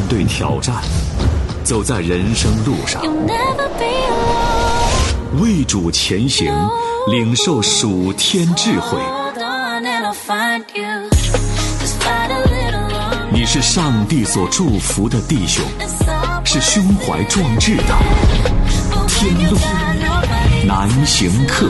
对挑战，走在人生路上，为主前行，领受属天智慧。你是上帝所祝福的弟兄，是胸怀壮志的天路难行客。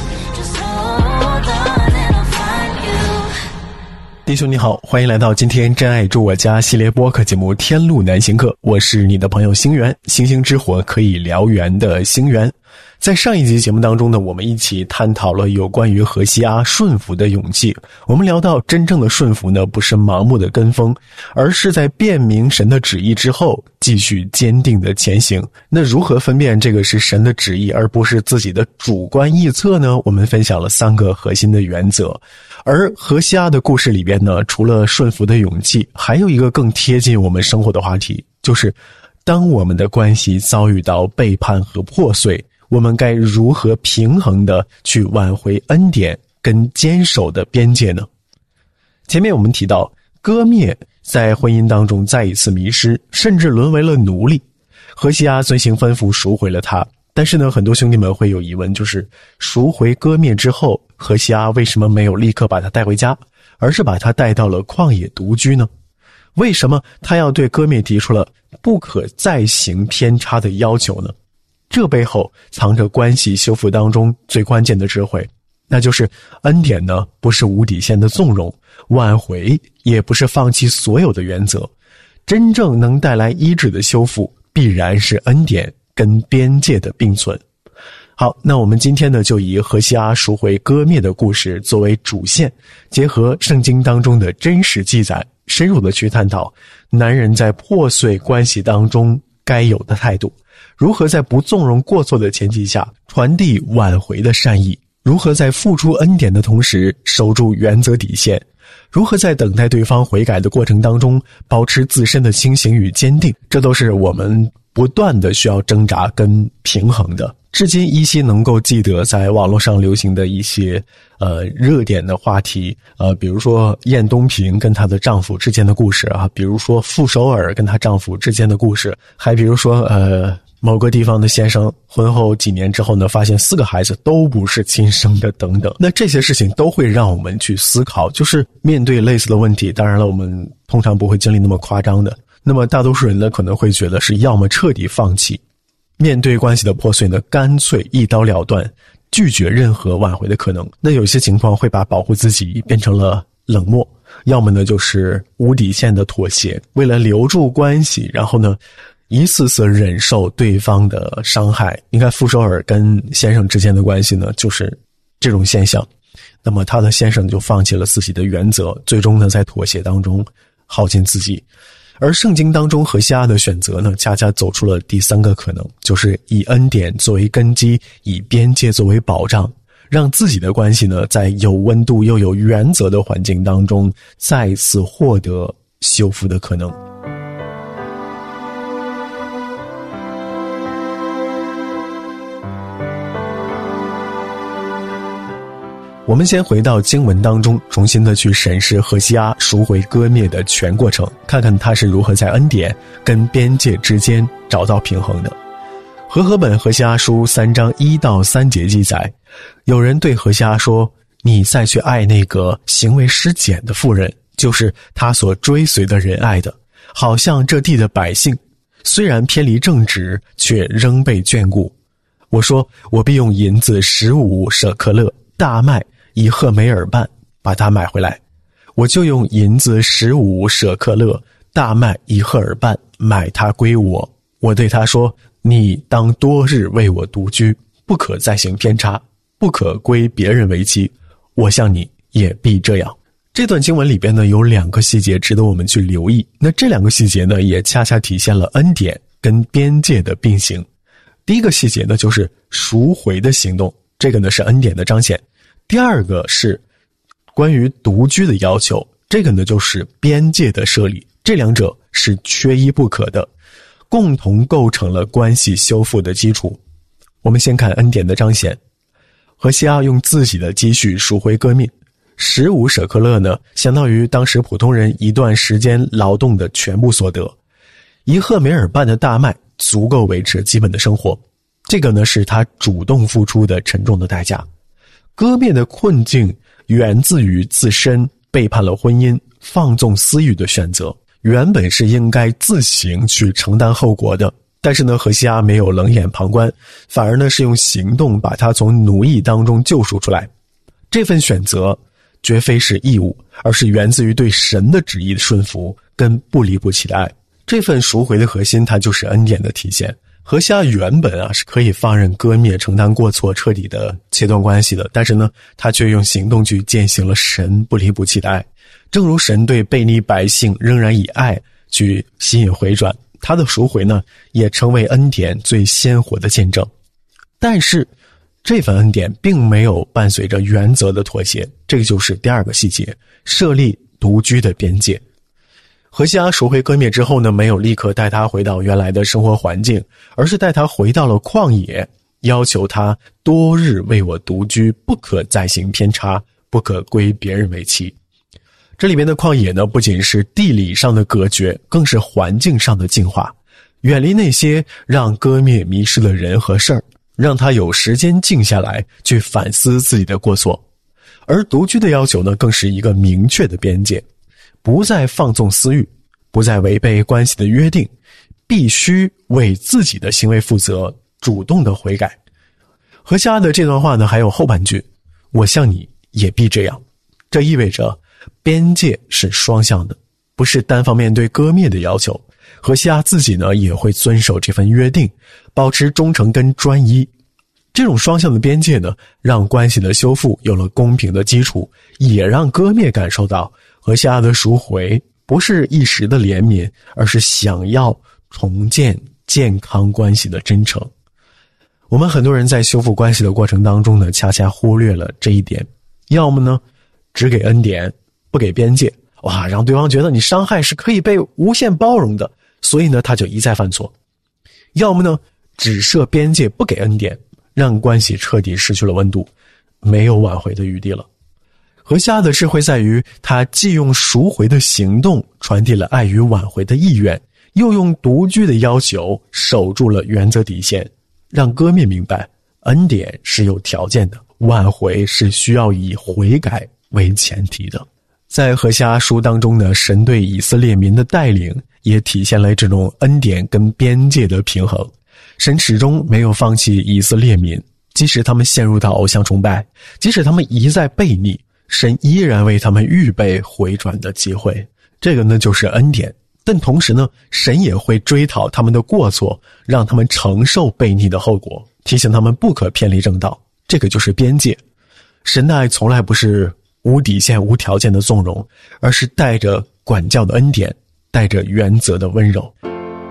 弟兄你好，欢迎来到今天真爱住我家系列播客节目《天路难行客》，我是你的朋友星源，星星之火可以燎原的星源。在上一集节目当中呢，我们一起探讨了有关于何西阿顺服的勇气。我们聊到真正的顺服呢，不是盲目的跟风，而是在辨明神的旨意之后继续坚定的前行。那如何分辨这个是神的旨意而不是自己的主观臆测呢？我们分享了3个核心的原则。而何西阿的故事里边呢，除了顺服的勇气，还有一个更贴近我们生活的话题，就是当我们的关系遭遇到背叛和破碎，我们该如何平衡的去挽回恩典跟坚守的边界呢？前面我们提到割灭在婚姻当中再一次迷失，甚至沦为了奴隶。何西阿遵行吩咐赎回了他，但是呢，很多兄弟们会有疑问，就是赎回割灭之后，何西阿为什么没有立刻把他带回家，而是把他带到了旷野独居呢？为什么他要对割灭提出了不可再行偏差的要求呢？这背后藏着关系修复当中最关键的智慧，那就是恩典呢，不是无底线的纵容，挽回也不是放弃所有的原则。真正能带来医治的修复，必然是恩典跟边界的并存。好，那我们今天呢，就以何西阿赎回割灭的故事作为主线，结合圣经当中的真实记载，深入的去探讨男人在破碎关系当中该有的态度，如何在不纵容过错的前提下传递挽回的善意，如何在付出恩典的同时守住原则底线，如何在等待对方悔改的过程当中保持自身的清醒与坚定，这都是我们不断的需要挣扎跟平衡的。至今依稀能够记得在网络上流行的一些热点的话题，比如说燕东平跟她的丈夫之间的故事啊，比如说傅首尔跟她丈夫之间的故事，还比如说某个地方的先生婚后几年之后呢，发现4个孩子都不是亲生的等等。那这些事情都会让我们去思考，就是面对类似的问题，当然了，我们通常不会经历那么夸张的，那么大多数人呢可能会觉得是要么彻底放弃，面对关系的破碎呢，干脆一刀了断，拒绝任何挽回的可能。那有些情况会把保护自己变成了冷漠，要么呢就是无底线的妥协，为了留住关系，然后呢一次次忍受对方的伤害。你看傅首尔跟先生之间的关系呢，就是这种现象。那么他的先生就放弃了自己的原则，最终呢在妥协当中耗尽自己。而圣经当中何西阿的选择呢，恰恰走出了第3个可能，就是以恩典作为根基，以边界作为保障，让自己的关系呢在有温度又有原则的环境当中再一次获得修复的可能。我们先回到经文当中，重新的去审视何西阿赎回割灭的全过程，看看他是如何在恩典跟边界之间找到平衡的。和合本何西阿书3章1到3节记载，有人对何西阿说，你再去爱那个行为失检的妇人，就是他所追随的人爱的，好像这地的百姓，虽然偏离正直，却仍被眷顾。我说，我必用银子15舍克勒，大麦1赫梅尔半把它买回来。我就用银子15舍克勒，大麦1赫尔半买它归我。我对他说，你当多日为我独居，不可再行偏差，不可归别人为妻，我向你也必这样。这段经文里边呢，有2个细节值得我们去留意。那这2个细节呢，也恰恰体现了恩典跟边界的并行。第一个细节呢，就是赎回的行动，这个呢是恩典的彰显。第2个是关于独居的要求，这个呢就是边界的设立。这2者是缺一不可的，共同构成了关系修复的基础。我们先看恩典的彰显。何西阿用自己的积蓄赎回割灭，15舍克勒呢，相当于当时普通人一段时间劳动的全部所得。 1赫梅尔半的大麦足够维持基本的生活，这个呢是他主动付出的沉重的代价。割灭的困境源自于自身背叛了婚姻、放纵私欲的选择，原本是应该自行去承担后果的。但是呢，荷西阿没有冷眼旁观，反而呢是用行动把他从奴役当中救赎出来。这份选择绝非是义务，而是源自于对神的旨意的顺服跟不离不弃的爱。这份赎回的核心，它就是恩典的体现。荷西阿原本是可以放任割灭承担过错，彻底的切断关系的，但是呢，他却用行动去践行了神不离不弃的爱。正如神对悖逆百姓仍然以爱去吸引回转，他的赎回呢，也成为恩典最鲜活的见证。但是这份恩典并没有伴随着原则的妥协，这个就是第2个细节，设立独居的边界。荷西阿赎回割灭之后呢，没有立刻带他回到原来的生活环境，而是带他回到了旷野，要求他多日为我独居，不可再行偏差，不可归别人为妻。这里面的旷野呢，不仅是地理上的隔绝，更是环境上的净化，远离那些让割灭迷失的人和事儿，让他有时间静下来去反思自己的过错。而独居的要求呢，更是一个明确的边界，不再放纵私欲，不再违背关系的约定，必须为自己的行为负责，主动的悔改。荷西阿的这段话呢，还有后半句，我向你也必这样。这意味着边界是双向的，不是单方面对割灭的要求。荷西阿自己呢，也会遵守这份约定，保持忠诚跟专一。这种双向的边界呢，让关系的修复有了公平的基础，也让割灭感受到荷西阿的赎回不是一时的怜悯，而是想要重建健康关系的真诚。我们很多人在修复关系的过程当中呢，恰恰忽略了这一点，要么呢只给恩典，不给边界，让对方觉得你伤害是可以被无限包容的，所以呢他就一再犯错；要么呢只设边界，不给恩典，让关系彻底失去了温度，没有挽回的余地了。荷西阿的智慧在于，他既用赎回的行动传递了爱与挽回的意愿，又用独居的要求守住了原则底线，让割灭明白恩典是有条件的，挽回是需要以悔改为前提的。在荷西阿书当中呢，神对以色列民的带领也体现了这种恩典跟边界的平衡。神始终没有放弃以色列民，即使他们陷入到偶像崇拜，即使他们一再悖逆，神依然为他们预备回转的机会。这个呢就是恩典。但同时呢，神也会追讨他们的过错，让他们承受悖逆的后果，提醒他们不可偏离正道。这个就是边界。神的爱从来不是无底线无条件的纵容，而是带着管教的恩典，带着原则的温柔。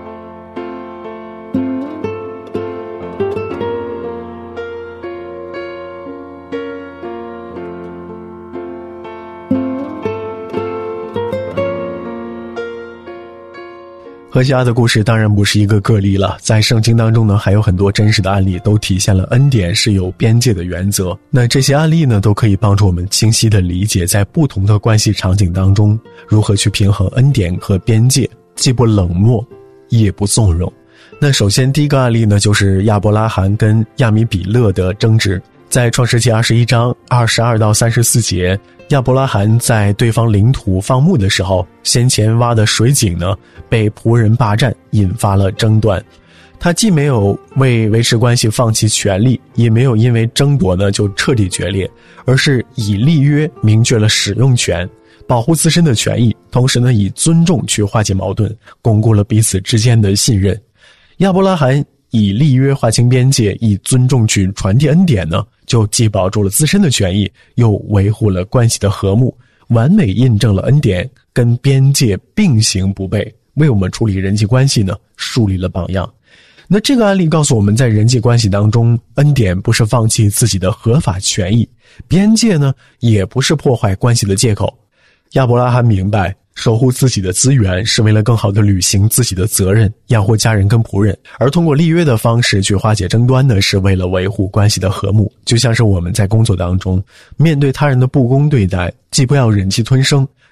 荷西阿的故事当然不是一个个例了，在圣经当中呢，还有很多真实的案例都体现了恩典是有边界的原则。那这些案例呢，都可以帮助我们清晰地理解在不同的关系场景当中，如何去平衡恩典和边界，既不冷漠，也不纵容。那首先第一个案例呢，就是亚伯拉罕跟亚米比勒的争执。在创世纪21章22到34节，亚伯拉罕在对方领土放牧的时候，先前挖的水井呢被仆人霸占，引发了争端。他既没有为维持关系放弃权利，也没有因为争夺呢就彻底决裂，而是以立约明确了使用权，保护自身的权益，同时呢以尊重去化解矛盾，巩固了彼此之间的信任。亚伯拉罕以立约划清边界，以尊重去传递恩典呢，就既保住了自身的权益，又维护了关系的和睦，完美印证了恩典跟边界并行不悖，为我们处理人际关系呢树立了榜样。那这个案例告诉我们，在人际关系当中，恩典不是放弃自己的合法权益，边界呢也不是破坏关系的借口。亚伯拉罕明白，守护自己的资源是为了更好地履行自己的责任，养活家人跟仆人，而通过立约的方式去化解争端呢，是为了维护关系的和睦。就像是我们在工作当中面对他人的不公对待，既不要忍气吞声，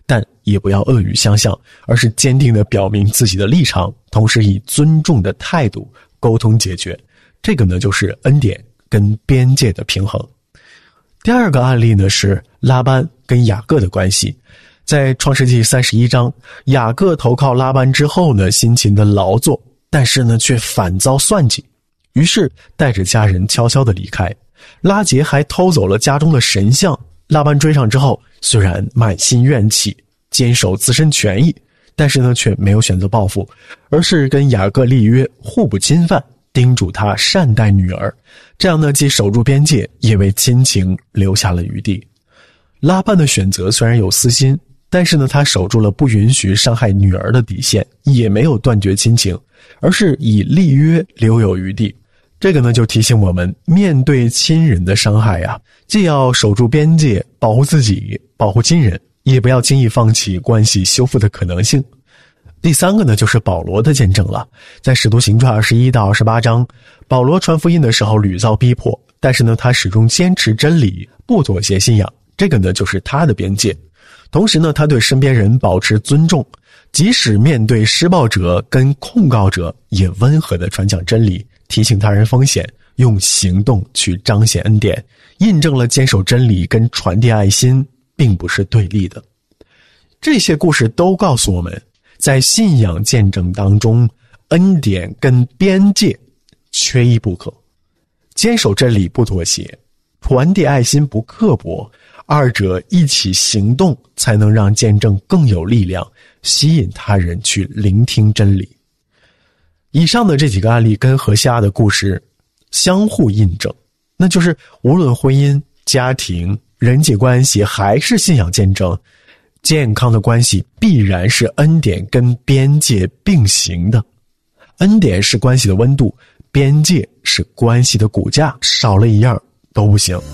但也不要恶语相向，而是坚定地表明自己的立场，同时以尊重的态度沟通解决。这个呢，就是恩典跟边界的平衡。第二个案例呢，是拉班跟雅各的关系。在创世纪31章，雅各投靠拉班之后呢，辛勤的劳作，但是呢却反遭算计，于是带着家人悄悄地离开。拉结还偷走了家中的神像，拉班追上之后，虽然满心怨气，坚守自身权益，但是呢却没有选择报复，而是跟雅各立约，互不侵犯，叮嘱他善待女儿，这样呢既守住边界，也为亲情留下了余地。拉班的选择虽然有私心，但是呢他守住了不允许伤害女儿的底线，也没有断绝亲情，而是以立约留有余地。这个呢就提醒我们，面对亲人的伤害啊，既要守住边界，保护自己，保护亲人，也不要轻易放弃关系修复的可能性。第三个呢，就是保罗的见证了。在使徒行传21到28章，保罗传福音的时候屡遭逼迫，但是呢他始终坚持真理，不妥协信仰，这个呢就是他的边界。同时呢他对身边人保持尊重，即使面对施暴者跟控告者，也温和地传讲真理，提醒他人风险，用行动去彰显恩典，印证了坚守真理跟传递爱心并不是对立的。这些故事都告诉我们，在信仰见证当中，恩典跟边界缺一不可。坚守真理不妥协，传递爱心不刻薄，二者一起行动，才能让见证更有力量，吸引他人去聆听真理。以上的这几个案例跟何西阿的故事相互印证，那就是无论婚姻、家庭、人际关系还是信仰见证，健康的关系必然是恩典跟边界并行的。恩典是关系的温度，边界是关系的骨架，少了一样都不行。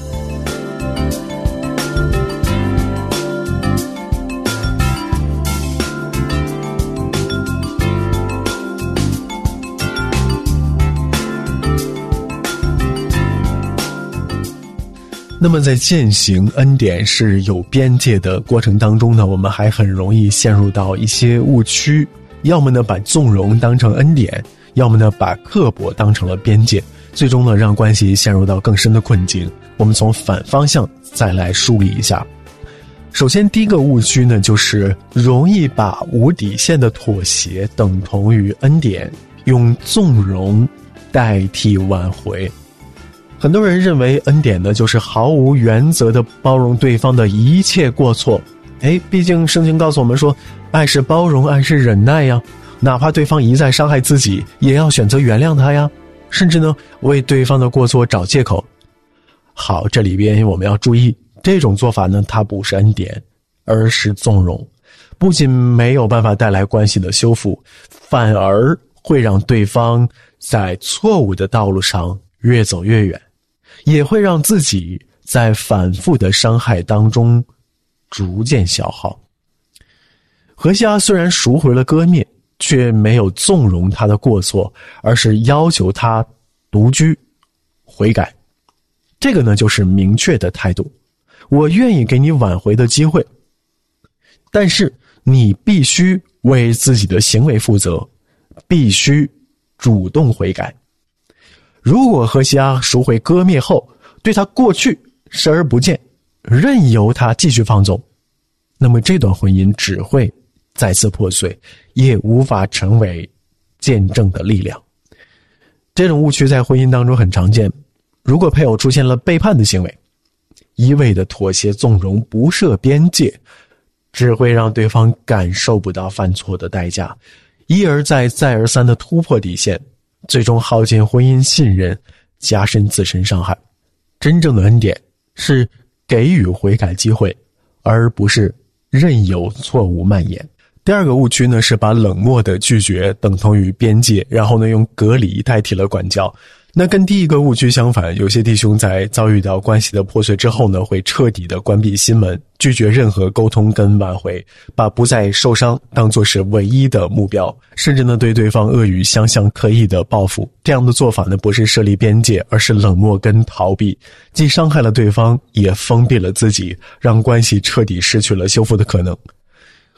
那么在践行恩典是有边界的过程当中呢，我们还很容易陷入到一些误区，要么呢把纵容当成恩典，要么呢把刻薄当成了边界，最终呢让关系陷入到更深的困境。我们从反方向再来梳理一下。首先第一个误区呢，就是容易把无底线的妥协等同于恩典，用纵容代替挽回。很多人认为恩典呢就是毫无原则的包容对方的一切过错。毕竟圣经告诉我们说，爱是包容，爱是忍耐呀，哪怕对方一再伤害自己，也要选择原谅他呀，甚至呢为对方的过错找借口。好，这里边我们要注意，这种做法呢它不是恩典，而是纵容，不仅没有办法带来关系的修复，反而会让对方在错误的道路上越走越远，也会让自己在反复的伤害当中逐渐消耗。何西阿虽然赎回了割灭，却没有纵容他的过错，而是要求他独居悔改。这个呢就是明确的态度，我愿意给你挽回的机会，但是你必须为自己的行为负责，必须主动悔改。如果何西阿赎回割灭后对他过去视而不见，任由他继续放纵，那么这段婚姻只会再次破碎，也无法成为见证的力量。这种误区在婚姻当中很常见，如果配偶出现了背叛的行为，一味的妥协纵容，不设边界，只会让对方感受不到犯错的代价，一而再再而三的突破底线，最终耗尽婚姻信任，加深自身伤害。真正的恩典是给予悔改机会，而不是任由错误蔓延。第二个误区呢，是把冷漠的拒绝等同于边界，然后呢用隔离代替了管教。那跟第一个误区相反，有些弟兄在遭遇到关系的破碎之后呢，会彻底的关闭心门，拒绝任何沟通跟挽回，把不再受伤当作是唯一的目标，甚至呢对对方恶语相向，刻意的报复。这样的做法呢，不是设立边界，而是冷漠跟逃避，既伤害了对方，也封闭了自己，让关系彻底失去了修复的可能。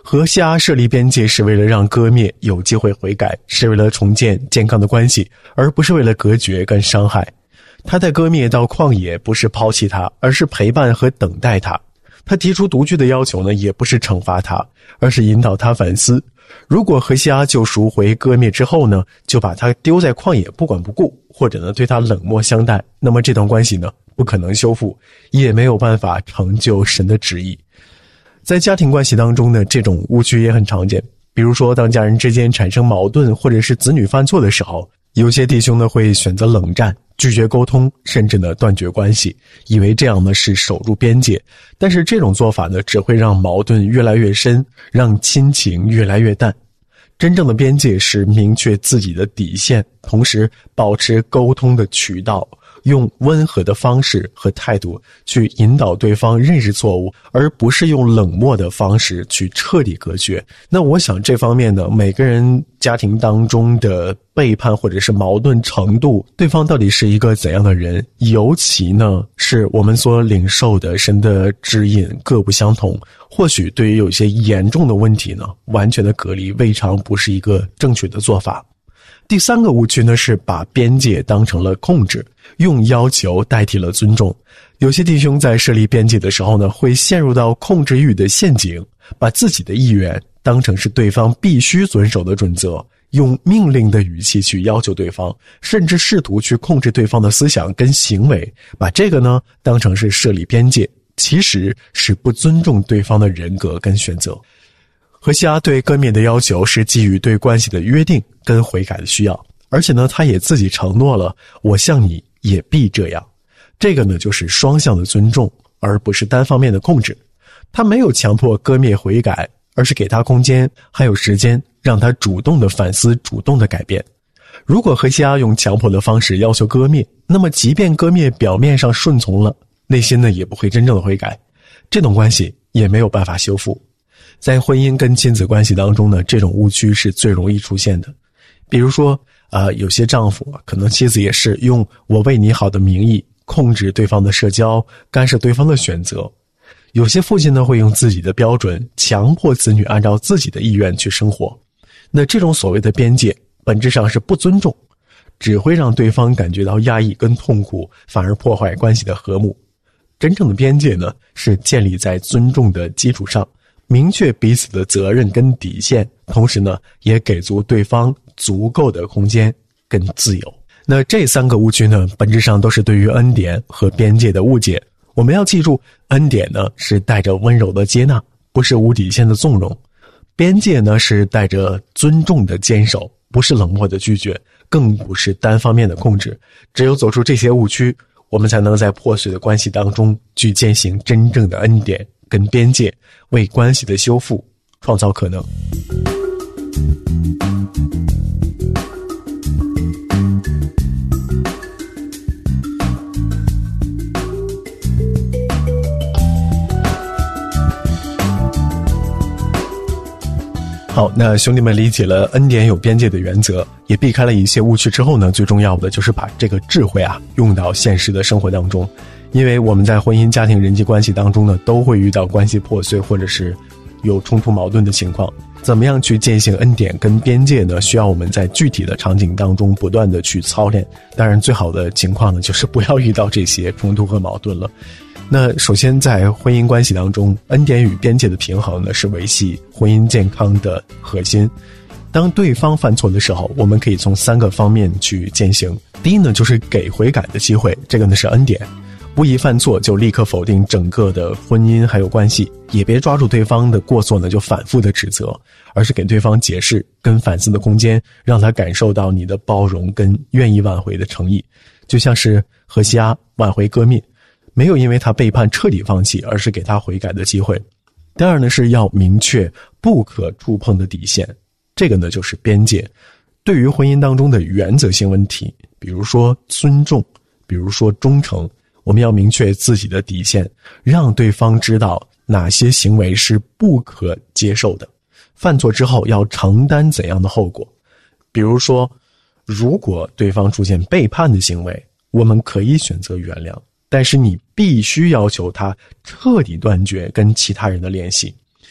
何西阿设立边界是为了让歌灭有机会悔改，是为了重建健康的关系，而不是为了隔绝跟伤害。他带歌灭到旷野不是抛弃他，而是陪伴和等待他。他提出独居的要求呢，也不是惩罚他，而是引导他反思。如果何西阿救赎回歌灭之后呢，就把他丢在旷野不管不顾，或者呢对他冷漠相待，那么这段关系呢不可能修复，也没有办法成就神的旨意。在家庭关系当中呢，这种误区也很常见。比如说当家人之间产生矛盾，或者是子女犯错的时候，有些弟兄呢会选择冷战，拒绝沟通，甚至呢断绝关系，以为这样呢是守住边界。但是这种做法呢只会让矛盾越来越深，让亲情越来越淡。真正的边界是明确自己的底线，同时保持沟通的渠道，用温和的方式和态度去引导对方认识错误，而不是用冷漠的方式去彻底隔绝。那我想这方面呢，每个人家庭当中的背叛或者是矛盾程度，对方到底是一个怎样的人，尤其呢是我们所领受的神的指引各不相同。或许对于有一些严重的问题呢，完全的隔离未尝不是一个正确的做法。第三个误区呢，是把边界当成了控制，用要求代替了尊重。有些弟兄在设立边界的时候呢，会陷入到控制欲的陷阱，把自己的意愿当成是对方必须遵守的准则，用命令的语气去要求对方，甚至试图去控制对方的思想跟行为，把这个呢当成是设立边界，其实是不尊重对方的人格跟选择。何西阿对歌灭的要求是基于对关系的约定跟悔改的需要，而且呢他也自己承诺了，我向你也必这样。这个呢就是双向的尊重，而不是单方面的控制。他没有强迫歌灭悔改，而是给他空间还有时间，让他主动的反思，主动的改变。如果何西阿用强迫的方式要求歌灭，那么即便歌灭表面上顺从了，内心呢也不会真正的悔改，这种关系也没有办法修复。在婚姻跟亲子关系当中呢，这种误区是最容易出现的。比如说有些丈夫可能妻子也是用我为你好的名义控制对方的社交，干涉对方的选择。有些父亲呢会用自己的标准强迫子女按照自己的意愿去生活。那这种所谓的边界本质上是不尊重，只会让对方感觉到压抑跟痛苦，反而破坏关系的和睦。真正的边界呢是建立在尊重的基础上，明确彼此的责任跟底线，同时呢也给足对方足够的空间跟自由。那这三个误区呢本质上都是对于恩典和边界的误解。我们要记住，恩典呢是带着温柔的接纳，不是无底线的纵容。边界呢是带着尊重的坚守，不是冷漠的拒绝，更不是单方面的控制。只有走出这些误区，我们才能在破碎的关系当中去践行真正的恩典跟边界，为关系的修复创造可能。好，那兄弟们理解了恩典有边界的原则，也避开了一些误区之后呢，最重要的就是把这个智慧用到现实的生活当中。因为我们在婚姻家庭人际关系当中呢，都会遇到关系破碎或者是有冲突矛盾的情况。怎么样去践行恩典跟边界呢？需要我们在具体的场景当中不断的去操练。当然最好的情况呢，就是不要遇到这些冲突和矛盾了。那首先在婚姻关系当中，恩典与边界的平衡呢，是维系婚姻健康的核心。当对方犯错的时候，我们可以从3个方面去践行。第一呢，就是给悔改的机会，这个呢是恩典。不宜犯错就立刻否定整个的婚姻还有关系，也别抓住对方的过错呢就反复的指责，而是给对方解释跟反思的空间，让他感受到你的包容跟愿意挽回的诚意。就像是何西阿挽回歌灭，没有因为他背叛彻底放弃，而是给他悔改的机会。第二呢，是要明确不可触碰的底线，这个呢就是边界。对于婚姻当中的原则性问题，比如说尊重，比如说忠诚，我们要明确自己的底线，让对方知道哪些行为是不可接受的，犯错之后要承担怎样的后果。比如说，如果对方出现背叛的行为，我们可以选择原谅，但是你必须要求他彻底断绝跟其他人的联系。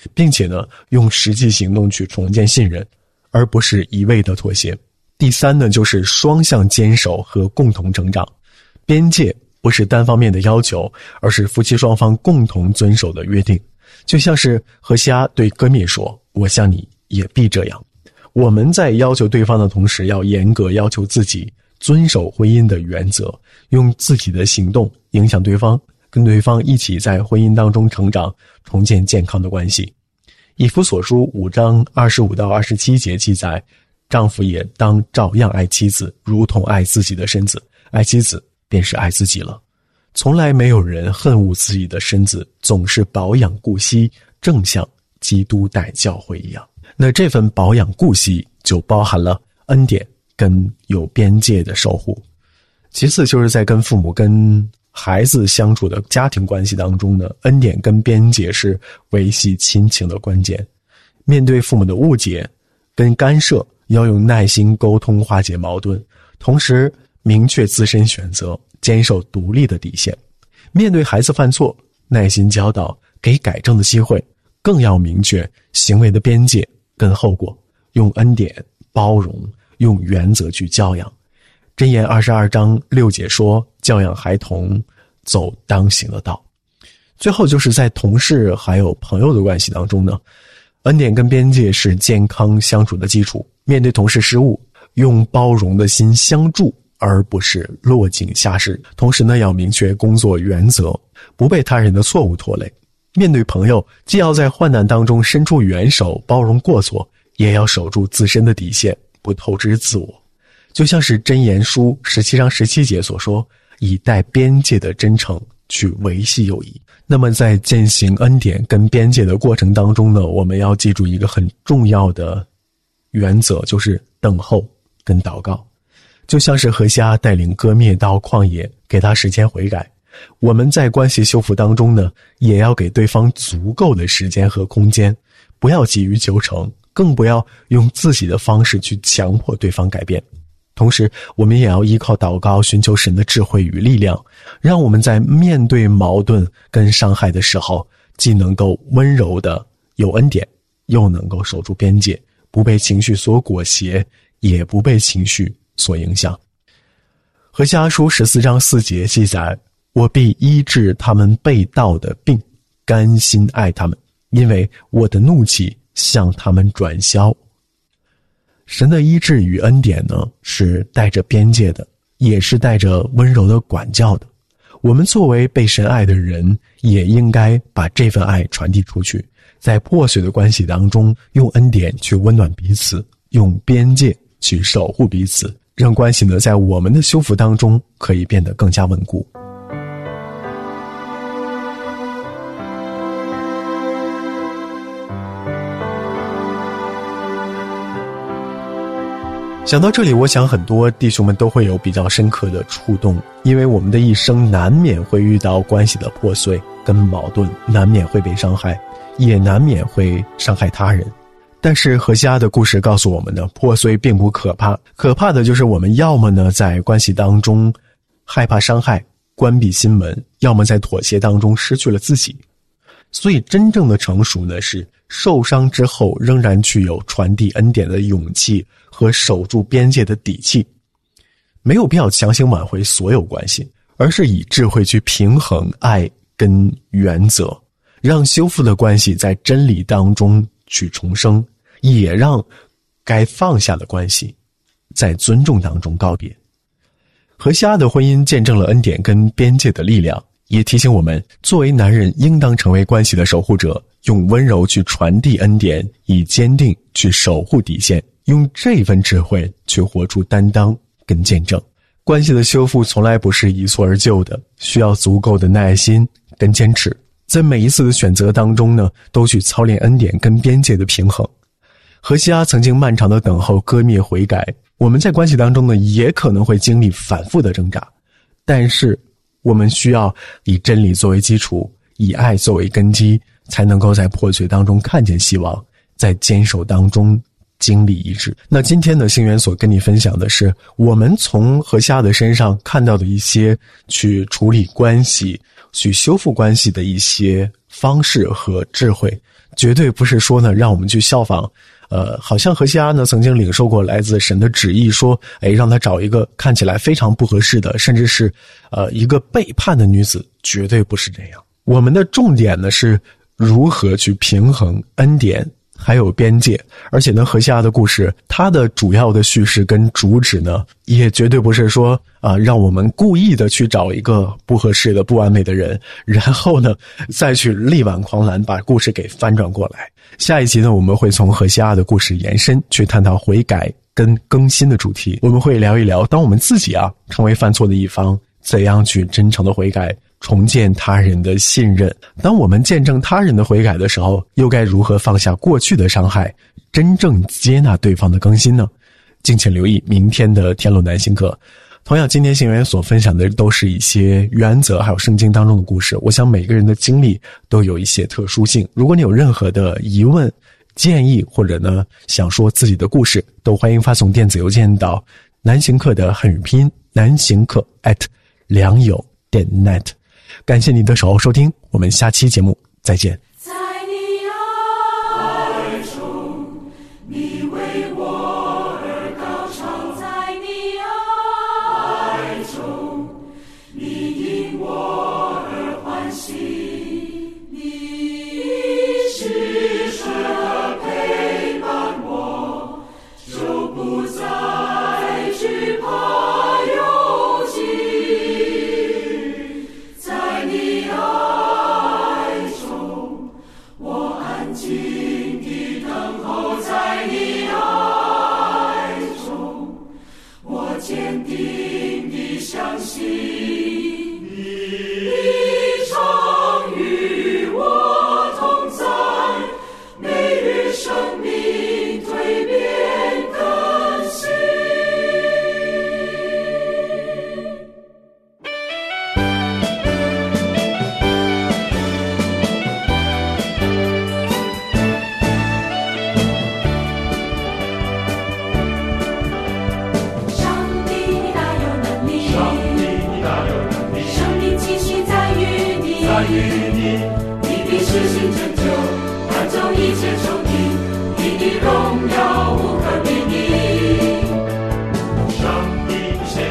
并且呢，用实际行动去重建信任，而不是一味的妥协。第三呢，就是双向坚守和共同成长。边界不是单方面的要求，而是夫妻双方共同遵守的约定。就像是何西阿对歌蜜说，我像你也必这样。我们在要求对方的同时，要严格要求自己，遵守婚姻的原则，用自己的行动影响对方，跟对方一起在婚姻当中成长，重建健康的关系。以弗所书5章25到27节记载，丈夫也当照样爱妻子，如同爱自己的身子，爱妻子便是爱自己了。从来没有人恨恶自己的身子，总是保养顾惜，正像基督待教会一样。那这份保养顾惜就包含了恩典跟有边界的守护。其次就是在跟父母跟孩子相处的家庭关系当中呢，恩典跟边界是维系亲情的关键。面对父母的误解跟干涉，要用耐心沟通化解矛盾，同时明确自身选择，坚守独立的底线。面对孩子犯错，耐心教导，给改正的机会，更要明确行为的边界跟后果，用恩典包容，用原则去教养。箴言22章6节说，教养孩童走当行的道。最后就是在同事还有朋友的关系当中呢，恩典跟边界是健康相处的基础。面对同事失误，用包容的心相助，而不是落井下石。同时呢，要明确工作原则，不被他人的错误拖累。面对朋友，既要在患难当中伸出援手，包容过错，也要守住自身的底线，不透支自我。就像是箴言书17章17节所说，以带边界的真诚去维系友谊。那么在践行恩典跟边界的过程当中呢，我们要记住一个很重要的原则，就是等候跟祷告。就像是何西阿带领歌蜜到旷野，给他时间悔改。我们在关系修复当中呢，也要给对方足够的时间和空间，不要急于求成，更不要用自己的方式去强迫对方改变。同时我们也要依靠祷告，寻求神的智慧与力量，让我们在面对矛盾跟伤害的时候，既能够温柔的有恩典，又能够守住边界，不被情绪所裹挟，也不被情绪所影响。何西阿书14章4节记载，我必医治他们被盗的病，甘心爱他们，因为我的怒气向他们转消。神的医治与恩典呢，是带着边界的，也是带着温柔的管教的。我们作为被神爱的人，也应该把这份爱传递出去，在破碎的关系当中，用恩典去温暖彼此，用边界去守护彼此，让关系呢在我们的修复当中可以变得更加稳固。想到这里，我想很多弟兄们都会有比较深刻的触动，因为我们的一生难免会遇到关系的破碎跟矛盾，难免会被伤害，也难免会伤害他人。但是何西阿的故事告诉我们呢，破碎并不可怕，可怕的就是我们要么呢在关系当中害怕伤害，关闭心门，要么在妥协当中失去了自己。所以真正的成熟呢，是受伤之后仍然具有传递恩典的勇气和守住边界的底气。没有必要强行挽回所有关系，而是以智慧去平衡爱跟原则，让修复的关系在真理当中去重生，也让该放下的关系在尊重当中告别。何西阿的婚姻见证了恩典跟边界的力量，也提醒我们作为男人应当成为关系的守护者，用温柔去传递恩典，以坚定去守护底线，用这份智慧去活出担当跟见证。关系的修复从来不是一蹴而就的，需要足够的耐心跟坚持，在每一次的选择当中呢，都去操练恩典跟边界的平衡。何西阿曾经漫长的等候歌蜜悔改，我们在关系当中呢，也可能会经历反复的挣扎，但是我们需要以真理作为基础，以爱作为根基，才能够在破碎当中看见希望，在坚守当中经历一致。那今天的星源所跟你分享的是我们从何西阿的身上看到的一些去处理关系，去修复关系的一些方式和智慧。 绝对不是说呢让我们去效仿好像何西阿呢曾经领受过来自神的旨意，说让他找一个看起来非常不合适的，甚至是一个背叛的女子，绝对不是这样。我们的重点呢是如何去平衡恩典还有边界，而且呢何西阿的故事它的主要的叙事跟主旨呢也绝对不是说让我们故意的去找一个不合适的不完美的人，然后呢再去力挽狂澜把故事给翻转过来。下一集呢我们会从何西阿的故事延伸去探讨悔改跟更新的主题，我们会聊一聊当我们自己成为犯错的一方，怎样去真诚的悔改，重建他人的信任。当我们见证他人的悔改的时候，又该如何放下过去的伤害，真正接纳对方的更新呢？敬请留意明天的天路南行课。同样，今天信源所分享的都是一些原则还有圣经当中的故事，我想每个人的经历都有一些特殊性。如果你有任何的疑问建议，或者呢想说自己的故事，都欢迎发送电子邮件到南行课的汉语拼音南行课@良友.net。感谢你的守候收听，我们下期节目再见。 在你爱中，你为我而高唱，在你爱中，你因我而欢喜，你时时陪伴我，就不再惧怕忧惧。在你爱中，我安静地等候，在你爱中，我坚定地相信，你常与我同在，每日生命蜕变更新。上帝你大有能力，生命气息在于你，你必施行拯救，赶走一切仇敌，你的荣耀无可比拟。上帝你显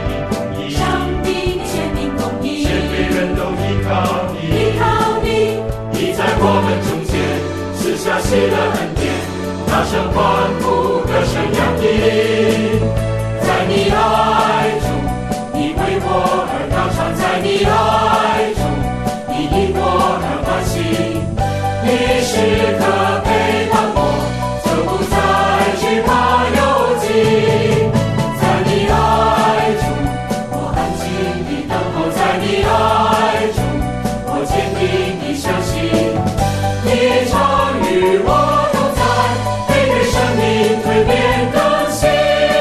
明公义，先对人都依靠你，你在我们中间赐下喜乐恩典，大声欢呼歌声扬溢。在你爱中，你为我而高唱，在你爱中，你因我而欢喜，你时刻陪伴我，就不再惧怕忧惧。在你爱中，我安静地等候，在你爱中，我坚定地相信，你常与我同在，每日生命蜕变更新。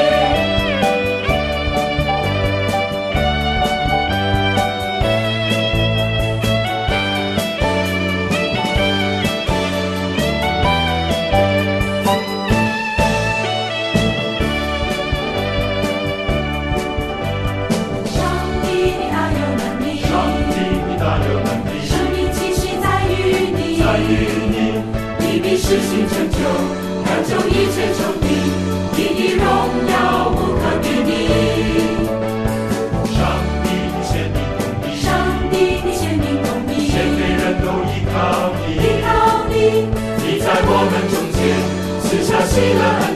上帝你大有能力，生命气息在于你，你必施行拯救，赶走一切仇敌，你的荣耀无可比拟。上帝你显明公义，先对人都依靠你，你在我们中间赐下喜乐恩